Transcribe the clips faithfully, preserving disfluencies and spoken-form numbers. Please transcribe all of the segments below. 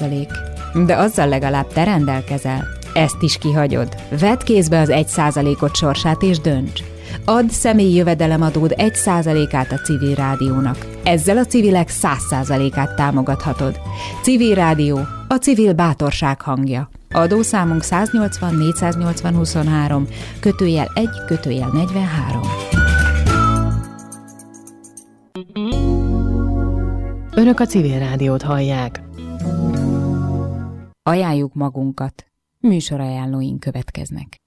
százalék. De azzal legalább te rendelkezel. Ezt is kihagyod. Vedd kézbe az egy százalékot sorsát és dönts. Add személyi jövedelemadód egy százalékát a Civil Rádiónak. Ezzel a civilek száz százalékát támogathatod. Civil Rádió, a civil bátorság hangja. Adószámunk száznyolcvan négyszáznyolcvan huszonhárom, kötőjel egy, kötőjel negyvenhárom. Önök a Civil Rádiót hallják. Ajánljuk magunkat. Műsorajánlóink következnek.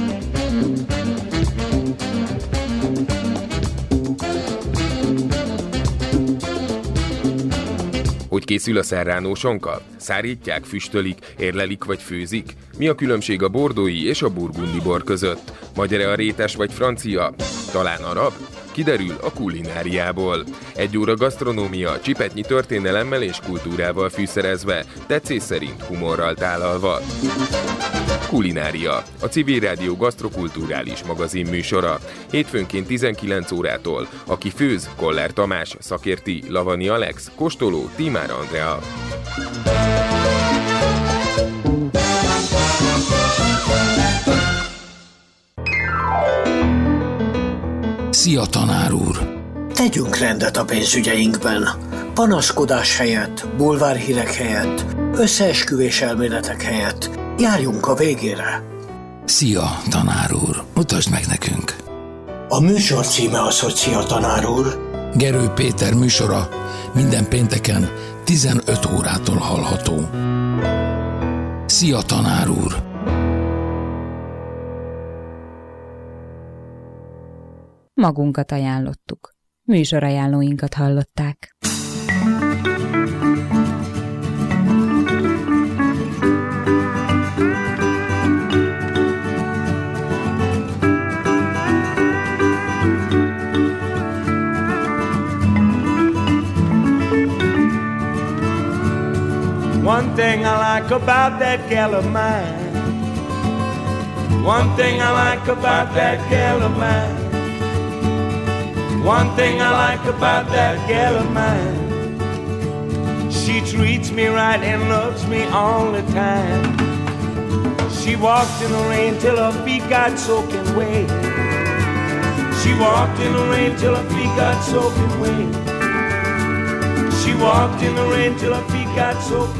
Hogy készül a serrano sonka? Szárítják, füstölik, érlelik vagy főzik? Mi a különbség a bordói és a burgundi bor között? Magyar-e a rétes vagy francia? Talán arab? Kiderül a kulináriából. Egy óra gasztronómia, csipetnyi történelemmel és kultúrával fűszerezve, tetszés szerint humorral tálalva. Kulinária, a Civil Rádió gasztrokulturális magazin műsora. Hétfőnként tizenkilenc órától. Aki főz, Koller Tamás, szakérti, Lavani Alex, kóstoló, Tímár Andrea. Szia, tanár úr! Tegyünk rendet a pénzügyeinkben. Panaszkodás helyett, bulvárhírek helyett, összeesküvés elméletek helyett. Járjunk a végére. Szia, tanár úr! Mutasd meg nekünk! A műsor címe az, hogy Szia, tanár úr. Gerő Péter műsora minden pénteken tizenöt órától hallható. Szia, tanár úr! Magunkat ajánlottuk. Műsorajánlóinkat hallották. One thing I like about that gal of mine. One thing I like about that gal of mine. One thing I like about that gal of mine. She treats me right and loves me all the time. She walked in the rain till her feet got soaking wet. She walked in the rain till her feet got soaking wet. She walked in the rain till her feet got soaking